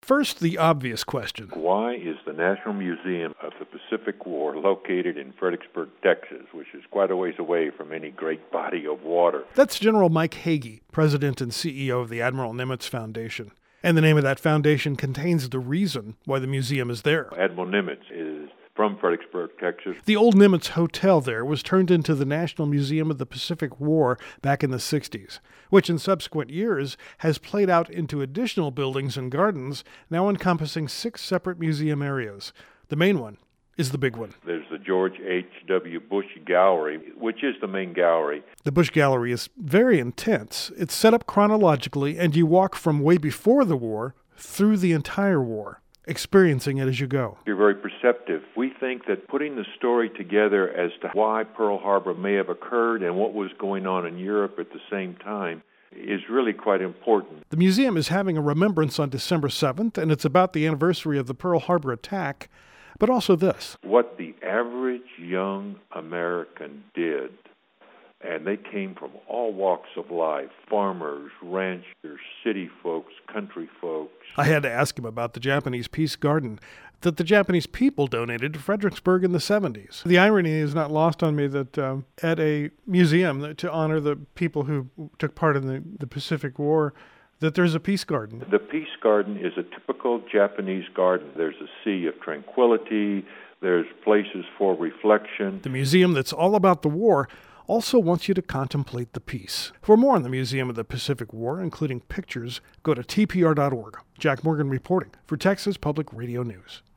First, the obvious question. Why is the National Museum of the Pacific War located in Fredericksburg, Texas, which is quite a ways away from any great body of water? That's General Mike Hagee, president and CEO of the Admiral Nimitz Foundation. And the name of that foundation contains the reason why the museum is there. Admiral Nimitz is from Fredericksburg, Texas. The old Nimitz Hotel there was turned into the National Museum of the Pacific War back in the 60s, which in subsequent years has played out into additional buildings and gardens, now encompassing 6 separate museum areas. The main one is the big one. There's the George H.W. Bush Gallery, which is the main gallery. The Bush Gallery is very intense. It's set up chronologically, and you walk from way before the war through the entire war, experiencing it as you go. You're very perceptive. We think that putting the story together as to why Pearl Harbor may have occurred and what was going on in Europe at the same time is really quite important. The museum is having a remembrance on December 7th, and it's about the anniversary of the Pearl Harbor attack, but also this. What the average young American did, and they came from all walks of life, farmers, ranchers, city folks, country folks. I had to ask him about the Japanese Peace Garden that the Japanese people donated to Fredericksburg in the 70s. The irony is not lost on me that at a museum to honor the people who took part in the Pacific War, that there's a peace garden. The Peace Garden is a typical Japanese garden. There's a sea of tranquility. There's places for reflection. The museum that's all about the war also wants you to contemplate the peace. For more on the Museum of the Pacific War, including pictures, go to tpr.org. Jack Morgan reporting for Texas Public Radio News.